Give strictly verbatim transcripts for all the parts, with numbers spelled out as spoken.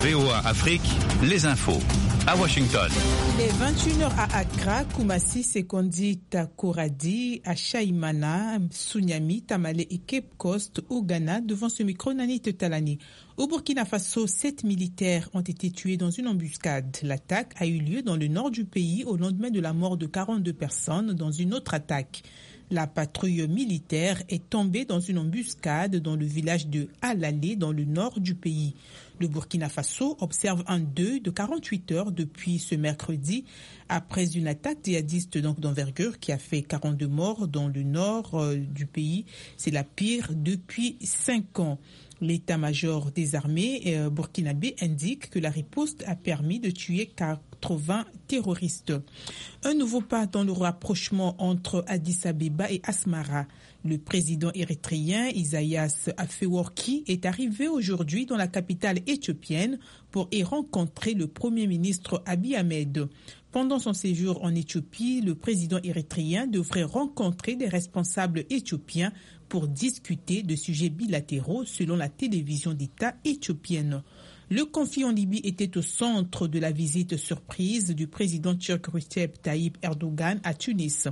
V O A Afrique, les infos. À Washington. Il est vingt et une heures à Accra, Kumasi, Sekondi, Takoradi, à Shaimana, Sunyami, Tamale et Cape Coast au Ghana, devant ce micro Nani Tetalani. Au Burkina Faso, sept militaires ont été tués dans une embuscade. L'attaque a eu lieu dans le nord du pays au lendemain de la mort de quarante-deux personnes dans une autre attaque. La patrouille militaire est tombée dans une embuscade dans le village de Alalé, dans le nord du pays. Le Burkina Faso observe un deuil de quarante-huit heures depuis ce mercredi, après une attaque djihadiste donc d'envergure qui a fait quarante-deux morts dans le nord euh, du pays. C'est la pire depuis cinq ans. L'état-major des armées euh, burkinabé indique que la riposte a permis de tuer quatre-vingts terroristes. Un nouveau pas dans le rapprochement entre Addis Abeba et Asmara. Le président érythréen Isaias Afewerki est arrivé aujourd'hui dans la capitale éthiopienne pour y rencontrer le premier ministre Abiy Ahmed. Pendant son séjour en Éthiopie, le président érythréen devrait rencontrer des responsables éthiopiens pour discuter de sujets bilatéraux selon la télévision d'État éthiopienne. Le conflit en Libye était au centre de la visite surprise du président turc Recep Tayyip Erdogan à Tunis.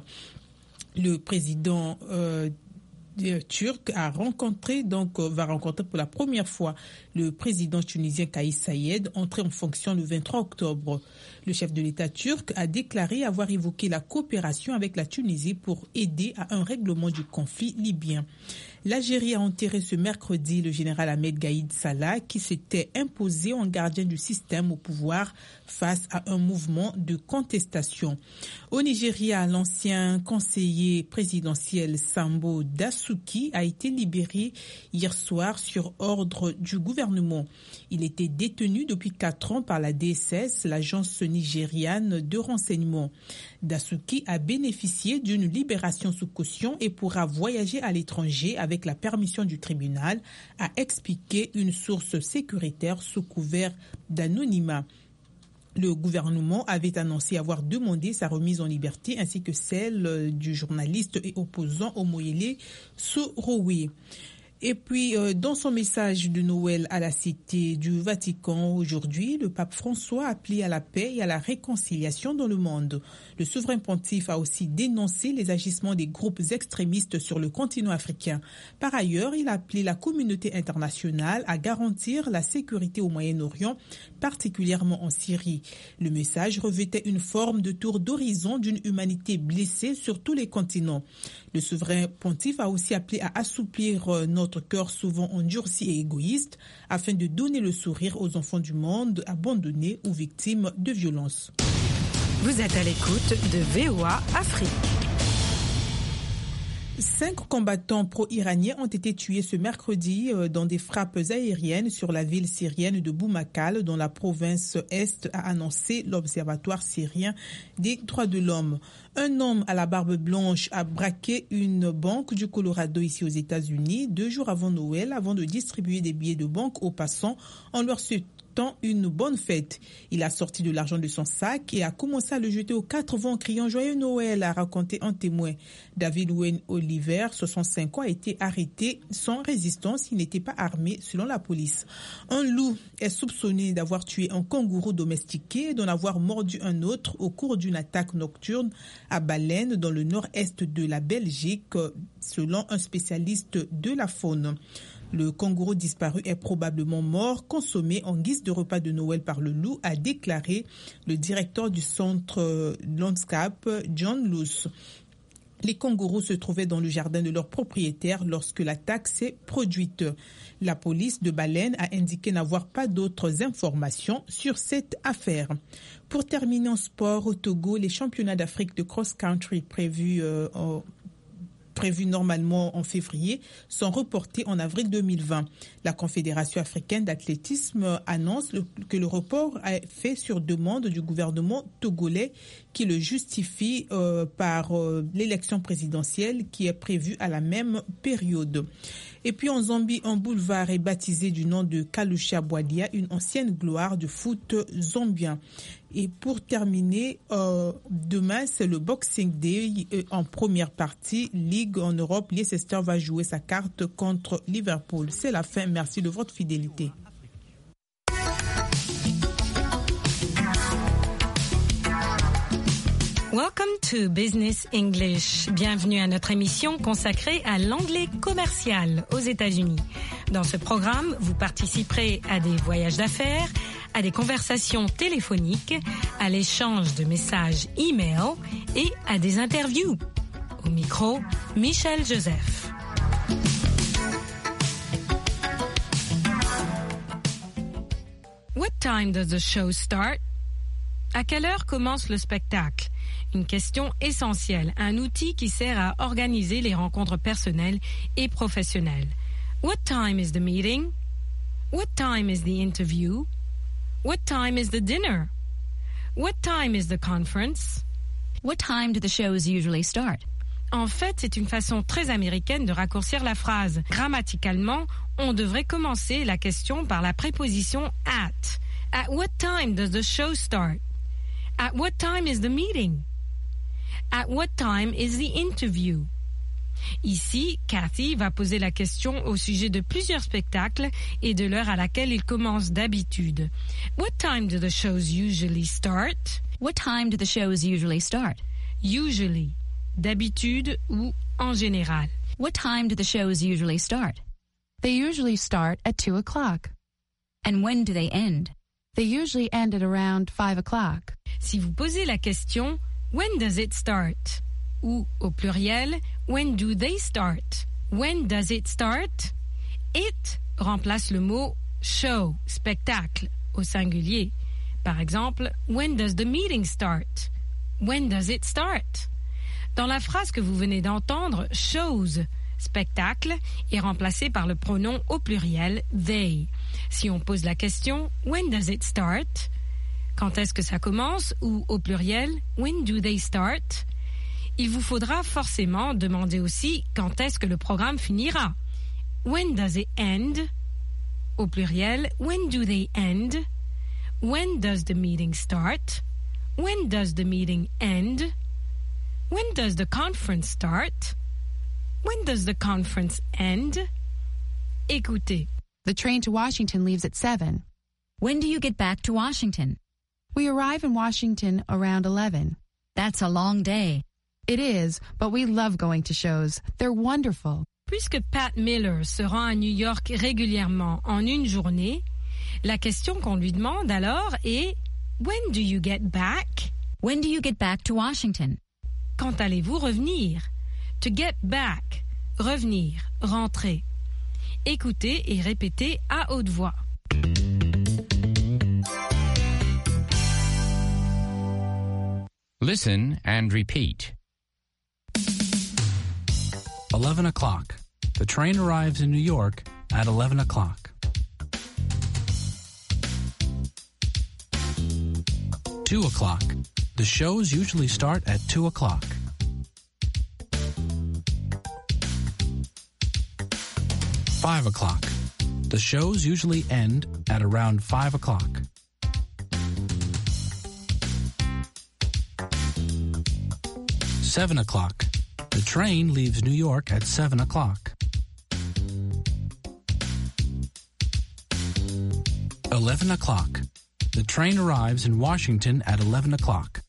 Le président euh, turc a rencontré, donc va rencontrer pour la première fois le président tunisien Kais Saied, entré en fonction le vingt-trois octobre. Le chef de l'État turc a déclaré avoir évoqué la coopération avec la Tunisie pour aider à un règlement du conflit libyen. L'Algérie a enterré ce mercredi le général Ahmed Gaïd Salah qui s'était imposé en gardien du système au pouvoir face à un mouvement de contestation. Au Nigeria, l'ancien conseiller présidentiel Sambo Dasuki a été libéré hier soir sur ordre du gouvernement. Il était détenu depuis quatre ans par la D S S, l'agence nigériane de renseignement. Dasuki a bénéficié d'une libération sous caution et pourra voyager à l'étranger avec la permission du tribunal, a expliqué une source sécuritaire sous couvert d'anonymat. Le gouvernement avait annoncé avoir demandé sa remise en liberté ainsi que celle du journaliste et opposant Omoyele Sorowe. Et puis, euh, dans son message de Noël à la Cité du Vatican aujourd'hui, le pape François a appelé à la paix et à la réconciliation dans le monde. Le souverain pontife a aussi dénoncé les agissements des groupes extrémistes sur le continent africain. Par ailleurs, il a appelé la communauté internationale à garantir la sécurité au Moyen-Orient, particulièrement en Syrie. Le message revêtait une forme de tour d'horizon d'une humanité blessée sur tous les continents. Le souverain pontife a aussi appelé à assouplir notre Notre cœur souvent endurci et égoïste, afin de donner le sourire aux enfants du monde abandonnés ou victimes de violences. Vous êtes à l'écoute de V O A Afrique. Cinq combattants pro-iraniens ont été tués ce mercredi dans des frappes aériennes sur la ville syrienne de Boumakal, dans la province Est, a annoncé l'Observatoire syrien des droits de l'homme. Un homme à la barbe blanche a braqué une banque du Colorado ici aux États-Unis deux jours avant Noël, avant de distribuer des billets de banque aux passants en leur souhaitant une bonne fête. Il a sorti de l'argent de son sac et a commencé à le jeter aux quatre vents en criant « Joyeux Noël », a raconté un témoin. David Wayne Oliver, soixante-cinq ans, a été arrêté sans résistance. Il n'était pas armé selon la police. Un loup est soupçonné d'avoir tué un kangourou domestiqué et d'en avoir mordu un autre au cours d'une attaque nocturne à Baleine dans le nord-est de la Belgique, selon un spécialiste de la faune. Le kangourou disparu est probablement mort, consommé en guise de repas de Noël par le loup, a déclaré le directeur du centre Landscape, John Luce. Les kangourous se trouvaient dans le jardin de leur propriétaire lorsque l'attaque s'est produite. La police de Baleine a indiqué n'avoir pas d'autres informations sur cette affaire. Pour terminer en sport, au Togo, les championnats d'Afrique de cross-country prévus euh, en prévus normalement en février sont reportés en avril deux mille vingt. La Confédération africaine d'athlétisme annonce le, que le report est fait sur demande du gouvernement togolais qui le justifie euh, par euh, l'élection présidentielle qui est prévue à la même période. Et puis en Zambie, un boulevard est baptisé du nom de Kalusha Bwadia, une ancienne gloire du foot zambien. Et pour terminer, euh, demain c'est le Boxing Day en première partie Ligue en Europe. Leicester va jouer sa carte contre Liverpool. C'est la fin. Merci de votre fidélité. Welcome to Business English. Bienvenue à notre émission consacrée à l'anglais commercial aux États-Unis. Dans ce programme, vous participerez à des voyages d'affaires, à des conversations téléphoniques, à l'échange de messages e-mail et à des interviews. Au micro, Michel Joseph. What time does the show start? À quelle heure commence le spectacle? Une question essentielle, un outil qui sert à organiser les rencontres personnelles et professionnelles. What time is the meeting? What time is the interview? What time is the dinner? What time is the conference? What time do the shows usually start? En fait, c'est une façon très américaine de raccourcir la phrase. Grammaticalement, on devrait commencer la question par la préposition at. At what time does the show start? At what time is the meeting? At what time is the interview? Ici, Cathy va poser la question au sujet de plusieurs spectacles et de l'heure à laquelle ils commencent d'habitude. What time do the shows usually start? What time do the shows usually start? Usually, d'habitude ou en général. What time do the shows usually start? They usually start at two o'clock. And when do they end? They usually end at around five o'clock. Si vous posez la question, when does it start? Ou, au pluriel, when do they start? When does it start? It remplace le mot show, spectacle, au singulier. Par exemple, when does the meeting start? When does it start? Dans la phrase que vous venez d'entendre, shows, spectacle, est remplacé par le pronom au pluriel they. Si on pose la question, when does it start? Quand est-ce que ça commence? Ou au pluriel, when do they start? Il vous faudra forcément demander aussi quand est-ce que le programme finira. When does it end? Au pluriel, when do they end? When does the meeting start? When does the meeting end? When does the conference start? When does the conference end? Écoutez. The train to Washington leaves at seven. When do you get back to Washington? We arrive in Washington around eleven. That's a long day. It is, but we love going to shows. They're wonderful. Puisque Pat Miller se rend à New York régulièrement en une journée, la question qu'on lui demande alors est « When do you get back? » When do you get back to Washington? Quand allez-vous revenir? To get back, revenir, rentrer. Écoutez et répétez à haute voix. Listen and repeat. eleven o'clock. The train arrives in New York at eleven o'clock. two o'clock. The shows usually start at two o'clock. five o'clock. The shows usually end at around five o'clock. seven o'clock. The train leaves New York at seven o'clock. eleven o'clock. The train arrives in Washington at eleven o'clock.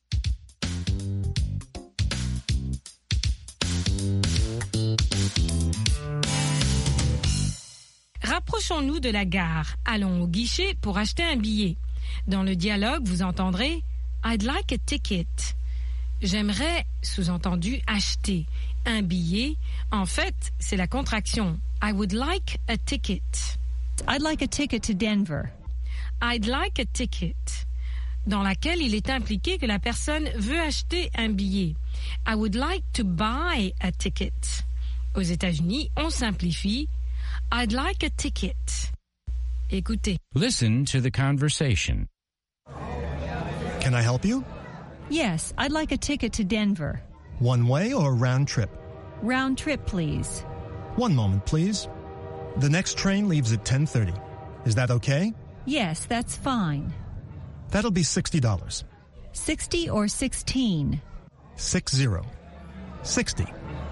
Rapprochons-nous de la gare. Allons au guichet pour acheter un billet. Dans le dialogue, vous entendrez « I'd like a ticket ». J'aimerais, sous-entendu, acheter un billet. En fait, c'est la contraction « I would like a ticket ». I'd like a ticket to Denver. I'd like a ticket, dans laquelle il est impliqué que la personne veut acheter un billet. I would like to buy a ticket. Aux États-Unis, on simplifie I'd like a ticket. Écoutez. Listen to the conversation. Can I help you? Yes, I'd like a ticket to Denver. One way or round trip? Round trip, please. One moment, please. The next train leaves at ten thirty. Is that okay? Yes, that's fine. That'll be sixty dollars. Sixty or sixteen? Six zero. Sixty.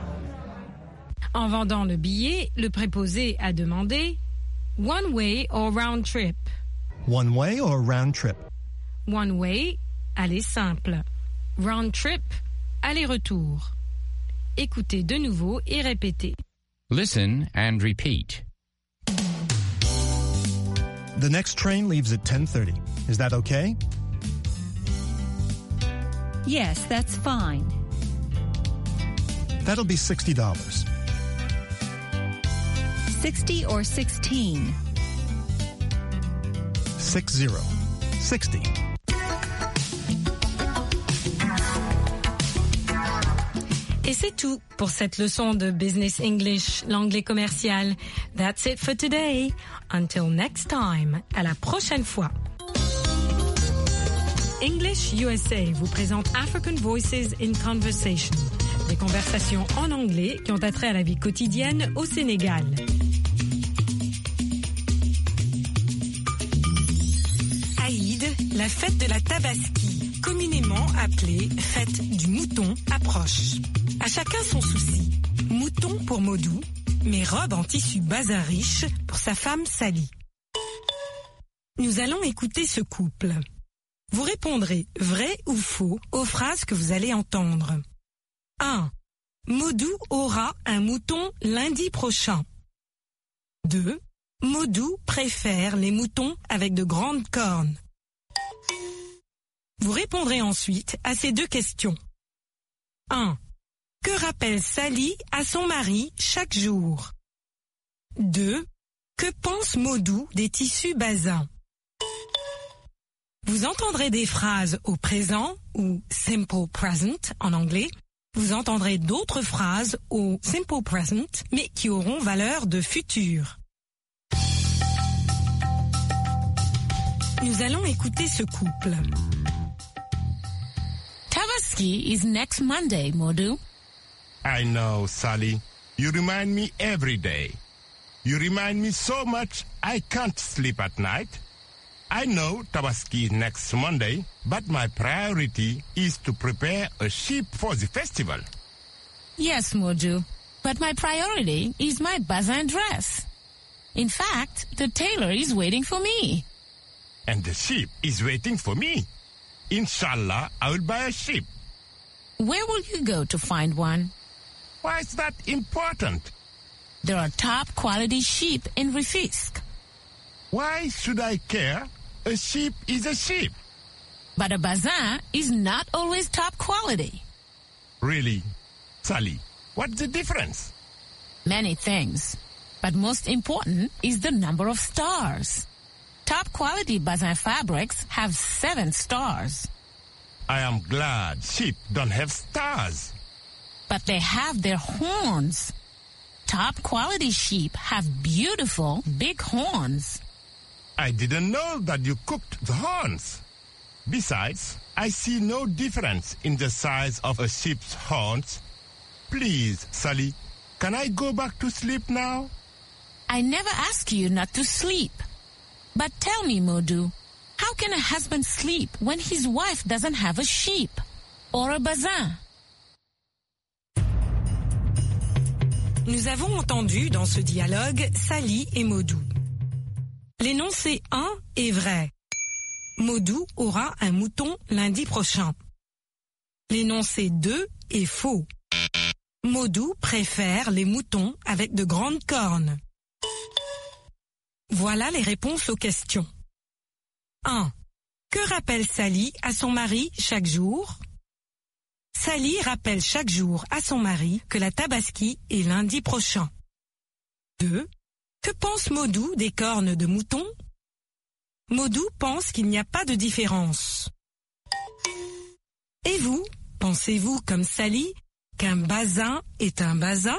En vendant le billet, le préposé a demandé one way or round trip. One way or round trip? One way, aller simple. round trip, aller-retour. Écoutez de nouveau et répétez. Listen and repeat. The next train leaves at ten thirty. Is that okay? Yes, that's fine. That'll be sixty dollars. sixty or sixteen? Six zero. Sixty. Et c'est tout pour cette leçon de Business English, l'anglais commercial. That's it for today. Until next time. À la prochaine fois. English U S A vous présente African Voices in Conversation. Des conversations en anglais qui ont attrait à la vie quotidienne au Sénégal. Aïd, la fête de la Tabaski, communément appelée fête du mouton, approche. À chacun son souci. Mouton pour Modou, mais robe en tissu bazin riche pour sa femme Sally. Nous allons écouter ce couple. Vous répondrez vrai ou faux aux phrases que vous allez entendre. un. Modou aura un mouton lundi prochain. deux. Modou préfère les moutons avec de grandes cornes. Vous répondrez ensuite à ces deux questions. un. Que rappelle Sally à son mari chaque jour? deux. Que pense Modou des tissus bazins? Vous entendrez des phrases au présent ou simple present en anglais. Vous entendrez d'autres phrases au simple present mais qui auront valeur de futur. Nous allons écouter ce couple. Tabaski is next Monday, Modou. I know, Sally. You remind me every day. You remind me so much I can't sleep at night. I know Tabaski is next Monday, but my priority is to prepare a sheep for the festival. Yes, Modou, but my priority is my bazin dress. In fact, the tailor is waiting for me. And the sheep is waiting for me. Inshallah, I will buy a sheep. Where will you go to find one? Why is that important? There are top quality sheep in Rufisque. Why should I care? A sheep is a sheep. But a bazin is not always top quality. Really? Sally, what's the difference? Many things. But most important is the number of stars. Top quality bazin fabrics have seven stars. I am glad sheep don't have stars. But they have their horns. Top quality sheep have beautiful big horns. I didn't know that you cooked the horns. Besides, I see no difference in the size of a sheep's horns. Please, Sally, can I go back to sleep now? I never ask you not to sleep. But tell me, Modou, how can a husband sleep when his wife doesn't have a sheep or a bazin? Nous avons entendu dans ce dialogue Sally et Modou. L'énoncé un est vrai. Modou aura un mouton lundi prochain. L'énoncé deux est faux. Modou préfère les moutons avec de grandes cornes. Voilà les réponses aux questions. un. Que rappelle Sally à son mari chaque jour? Sally rappelle chaque jour à son mari que la Tabaski est lundi prochain. deux. Que pense Modou des cornes de mouton? Modou pense qu'il n'y a pas de différence. Et vous, pensez-vous comme Sally qu'un bazin est un bazin?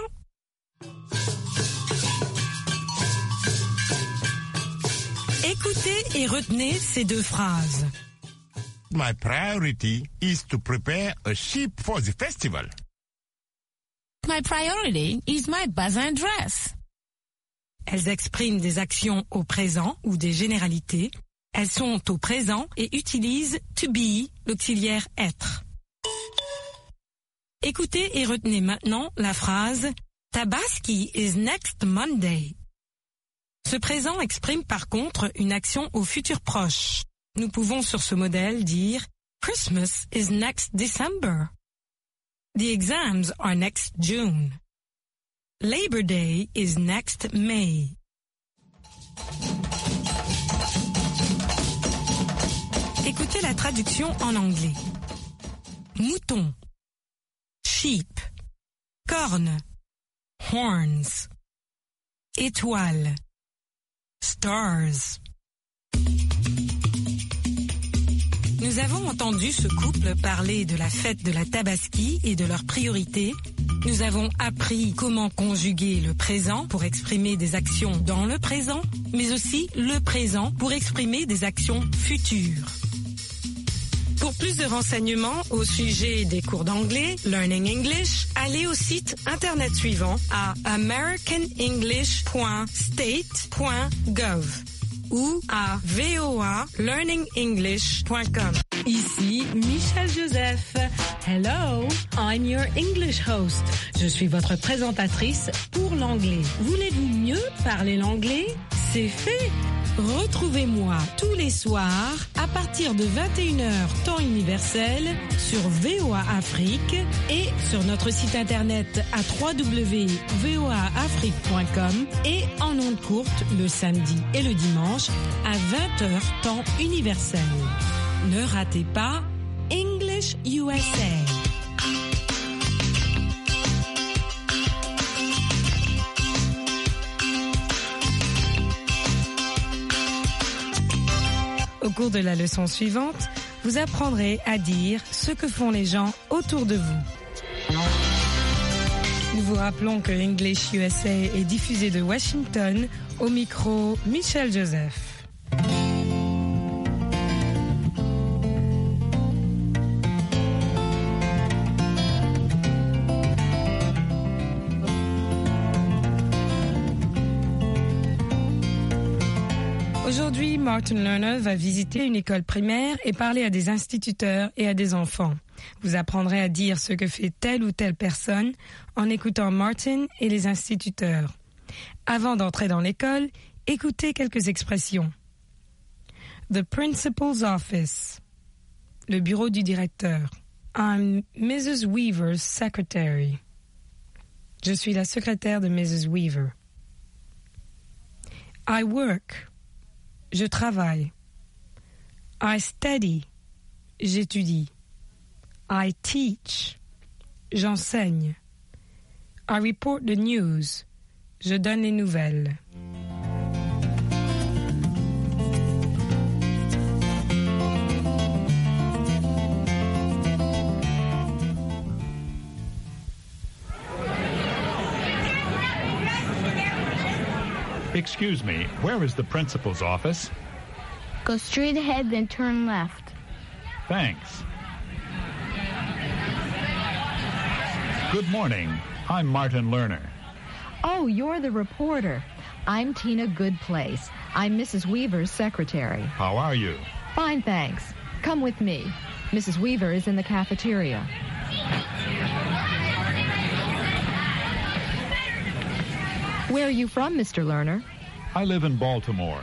Écoutez et retenez ces deux phrases. My priority is to prepare a sheep for the festival. My priority is my bazin dress. Elles expriment des actions au présent ou des généralités. Elles sont au présent et utilisent to be, l'auxiliaire être. Écoutez et retenez maintenant la phrase Tabaski is next Monday. Ce présent exprime par contre une action au futur proche. Nous pouvons sur ce modèle dire Christmas is next December. The exams are next June. Labor Day is next May. Écoutez la traduction en anglais. Mouton, sheep, corne, horns, étoile, stars. Nous avons entendu ce couple parler de la fête de la Tabaski et de leurs priorités. Nous avons appris comment conjuguer le présent pour exprimer des actions dans le présent, mais aussi le présent pour exprimer des actions futures. Pour plus de renseignements au sujet des cours d'anglais, Learning English, allez au site internet suivant à american english point state point gov ou à v o a learning english point com. Ici Michel Joseph. Hello, I'm your English host. Je suis votre présentatrice pour l'anglais. Voulez-vous mieux parler l'anglais? C'est fait. Retrouvez-moi tous les soirs à partir de vingt et une heures temps universel sur V O A Afrique et sur notre site internet à w w w point v o a afrique point com et en ondes courtes le samedi et le dimanche à vingt heures temps universel. Ne ratez pas English U S A. Au cours de la leçon suivante, vous apprendrez à dire ce que font les gens autour de vous. Nous vous rappelons que English U S A est diffusé de Washington, au micro Michel Joseph. Aujourd'hui, Martin Lerner va visiter une école primaire et parler à des instituteurs et à des enfants. Vous apprendrez à dire ce que fait telle ou telle personne en écoutant Martin et les instituteurs. Avant d'entrer dans l'école, écoutez quelques expressions. The principal's office. Le bureau du directeur. I'm Missus Weaver's secretary. Je suis la secrétaire de Missus Weaver. I work. Je travaille. I study. J'étudie. I teach. J'enseigne. I report the news. Je donne les nouvelles. Excuse me, where is the principal's office? Go straight ahead, then turn left. Thanks. Good morning. I'm Martin Lerner. Oh, you're the reporter. I'm Tina Goodplace. I'm Missus Weaver's secretary. How are you? Fine, thanks. Come with me. Missus Weaver is in the cafeteria. Where are you from, Mister Lerner? I live in Baltimore.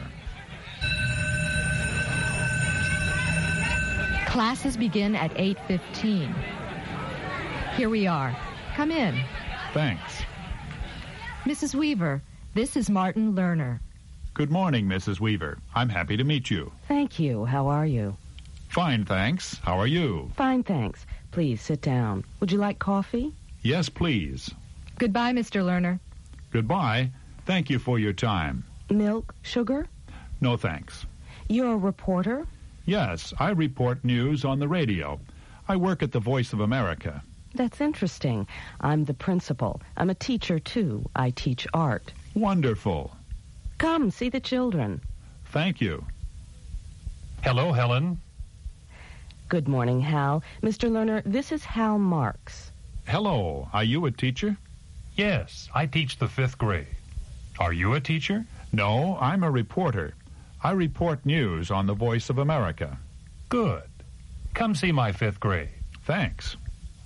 Classes begin at eight fifteen. Here we are. Come in. Thanks. Missus Weaver, this is Martin Lerner. Good morning, Missus Weaver. I'm happy to meet you. Thank you. How are you? Fine, thanks. How are you? Fine, thanks. Please sit down. Would you like coffee? Yes, please. Goodbye, Mister Lerner. Goodbye. Thank you for your time. Milk, sugar? No, thanks. You're a reporter? Yes, I report news on the radio. I work at the Voice of America. That's interesting. I'm the principal. I'm a teacher, too. I teach art. Wonderful. Come, see the children. Thank you. Hello, Helen. Good morning, Hal. Mister Lerner, this is Hal Marks. Hello. Are you a teacher? Yes, I teach the fifth grade. Are you a teacher? No, I'm a reporter. I report news on the Voice of America. Good. Come see my fifth grade. Thanks.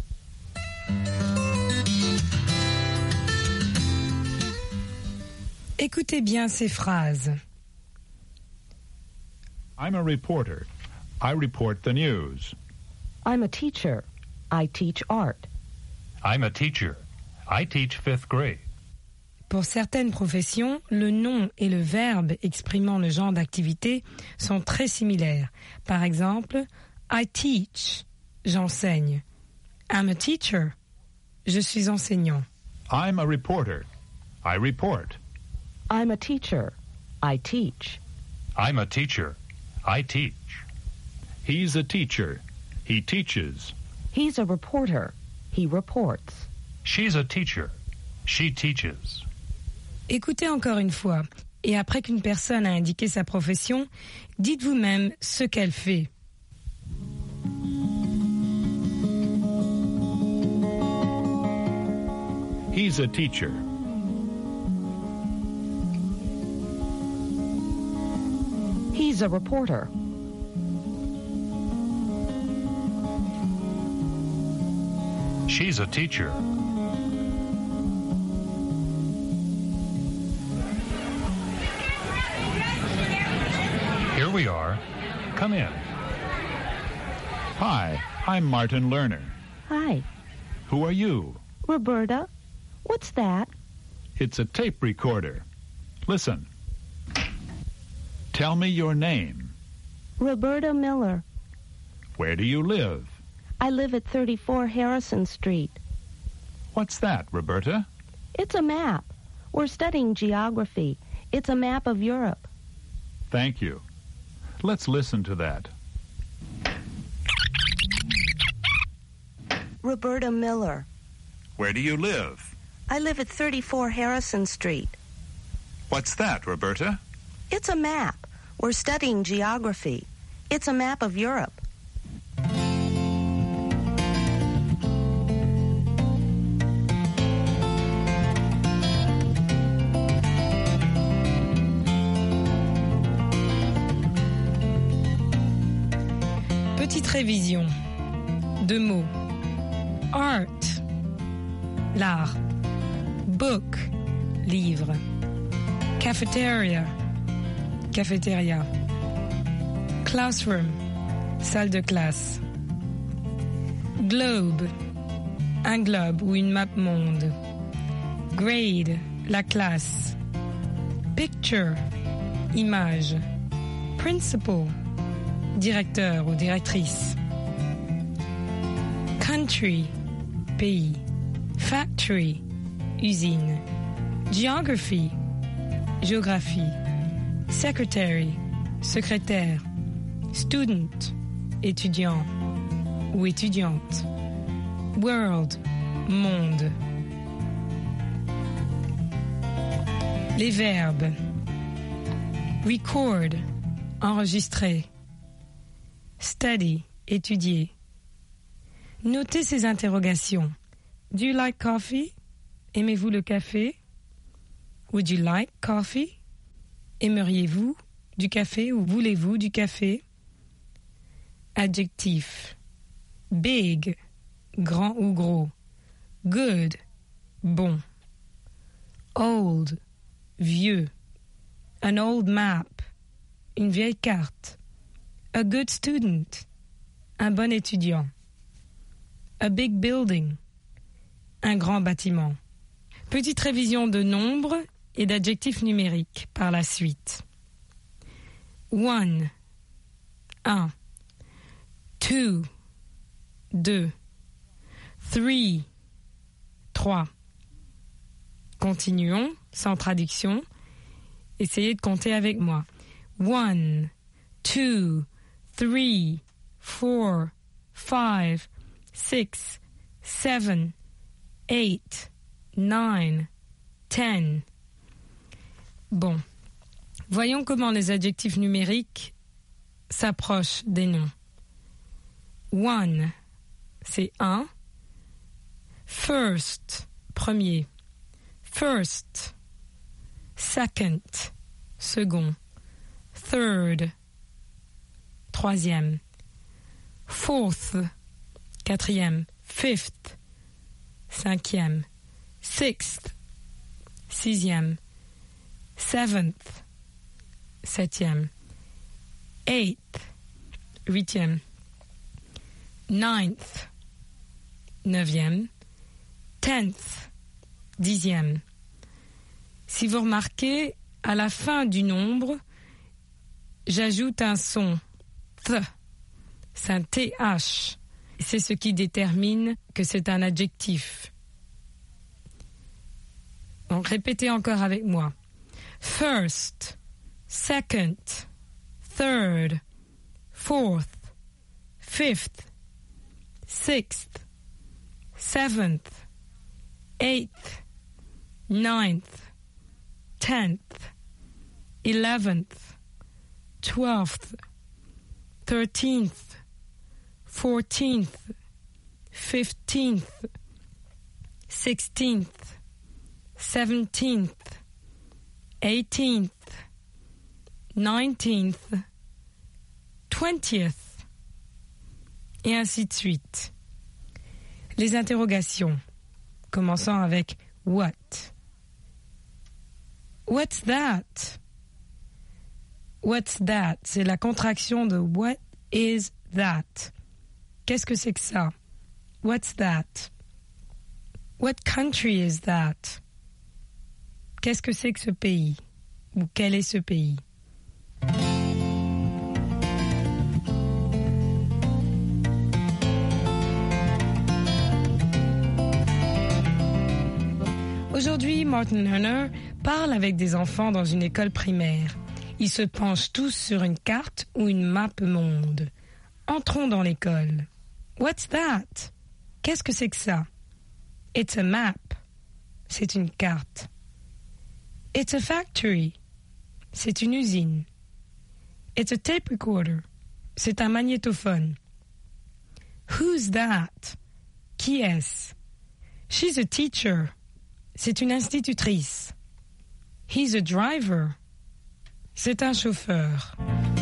Écoutez bien ces phrases. I'm a reporter. I report the news. I'm a teacher. I teach art. I'm a teacher. I teach fifth grade. Pour certaines professions, le nom et le verbe exprimant le genre d'activité sont très similaires. Par exemple, I teach, j'enseigne. I'm a teacher, je suis enseignant. I'm a reporter. I report. I'm a teacher. I teach. I'm a teacher. I teach. He's a teacher. He teaches. He's a reporter. He reports. She's a teacher. She teaches. Écoutez encore une fois, et après qu'une personne a indiqué sa profession, dites vous-même ce qu'elle fait. He's a teacher. He's a reporter. She's a teacher. Here we are. Come in. Hi, I'm Martin Lerner. Hi. Who are you? Roberta. What's that? It's a tape recorder. Listen. Tell me your name. Roberta Miller. Where do you live? I live at thirty-four Harrison Street. What's that, Roberta? It's a map. We're studying geography. It's a map of Europe. Thank you. Let's listen to that. Roberta Miller. Where do you live? I live at thirty-four Harrison Street. What's that, Roberta? It's a map. We're studying geography. It's a map of Europe. Petite révision. Deux mots. Art, l'art. Book, livre. Cafeteria, cafétéria. Classroom, salle de classe. Globe, un globe ou une map monde. Grade, la classe. Picture, image. Principal, directeur ou directrice. Country, pays. Factory, usine. Geography, géographie. Secretary, secrétaire. Student, étudiant ou étudiante. World, monde. Les verbes. Record, enregistrer. Study, étudier. Notez ces interrogations. Do you like coffee? Aimez-vous le café? Would you like coffee? Aimeriez-vous du café ou voulez-vous du café? Adjectif. Big, grand ou gros. Good, bon. Old, vieux. An old map, une vieille carte. A good student, un bon étudiant. A big building, un grand bâtiment. Petite révision de nombres et d'adjectifs numériques par la suite. One, un. Two, deux. Three, trois. Continuons, sans traduction. Essayez de compter avec moi. One, two, three, four, five, six, seven, eight, nine, ten. Bon, voyons comment les adjectifs numériques s'approchent des noms. One, c'est un. First, premier. First. Second, second. Third, troisième. Fourth, quatrième. Fifth, cinquième. Sixth, sixième. Seventh, septième. Eighth, huitième. ninth, neuvième, tenth, dixième. Si vous remarquez, à la fin du nombre, j'ajoute un son, th, c'est un th. C'est ce qui détermine que c'est un adjectif. Donc, répétez encore avec moi. First, second, third, fourth, fifth, sixth, seventh, eighth, ninth, tenth, eleventh, twelfth, thirteenth, fourteenth, fifteenth, sixteenth, seventeenth, eighteenth, nineteenth, twentieth, et ainsi de suite. Les interrogations, commençant avec what. What's that? What's that? C'est la contraction de what is that? Qu'est-ce que c'est que ça? What's that? What country is that? Qu'est-ce que c'est que ce pays? Ou quel est ce pays? Aujourd'hui, Martin Hunter parle avec des enfants dans une école primaire. Ils se penchent tous sur une carte ou une map monde. Entrons dans l'école. What's that? Qu'est-ce que c'est que ça? It's a map. C'est une carte. It's a factory. C'est une usine. It's a tape recorder. C'est un magnétophone. Who's that? Qui est-ce? She's a teacher. C'est une institutrice. He's a driver. C'est un chauffeur.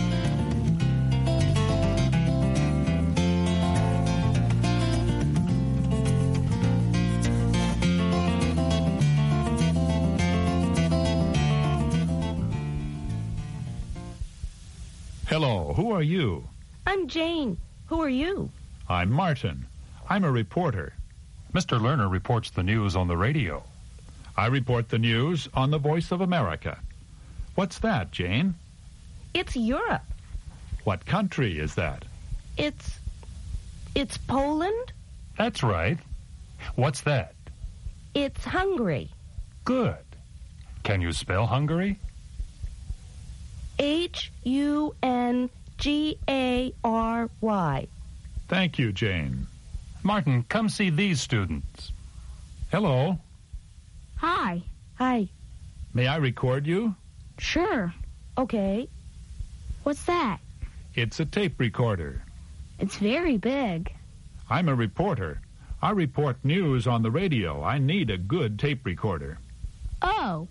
Hello, who are you? I'm Jane. Who are you? I'm Martin. I'm a reporter. Mister Lerner reports the news on the radio. I report the news on the Voice of America. What's that, Jane? It's Europe. What country is that? It's... it's Poland? That's right. What's that? It's Hungary. Good. Can you spell Hungary? H U N G A R Y. Thank you, Jane. Martin, come see these students. Hello. Hi. Hi. May I record you? Sure. Okay. What's that? It's a tape recorder. It's very big. I'm a reporter. I report news on the radio. I need a good tape recorder. Oh.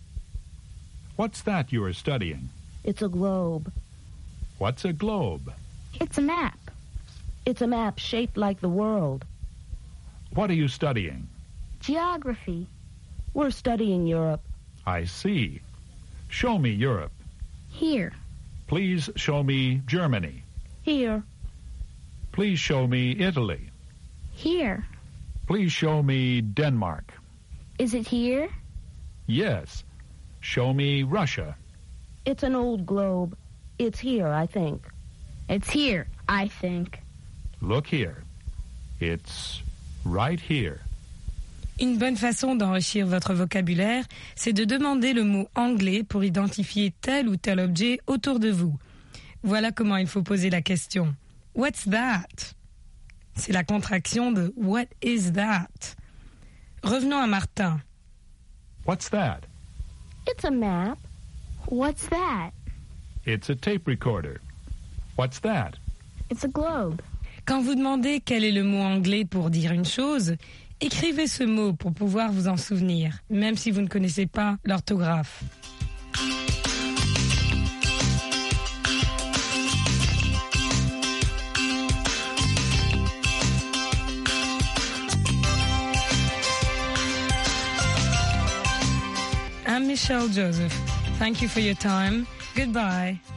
What's that you are studying? It's a globe. What's a globe? It's a map. It's a map shaped like the world. What are you studying? Geography. We're studying Europe. I see. Show me Europe. Here. Please show me Germany. Here. Please show me Italy. Here. Please show me Denmark. Is it here? Yes. Show me Russia. It's an old globe. It's here, I think. It's here, I think. Look here. It's right here. Une bonne façon d'enrichir votre vocabulaire, c'est de demander le mot anglais pour identifier tel ou tel objet autour de vous. Voilà comment il faut poser la question. What's that? C'est la contraction de What is that? Revenons à Martin. What's that? It's a map. What's that? It's a tape recorder. What's that? It's a globe. Quand vous demandez quel est le mot anglais pour dire une chose, écrivez ce mot pour pouvoir vous en souvenir, même si vous ne connaissez pas l'orthographe. I'm Michelle Joseph. Thank you for your time. Goodbye.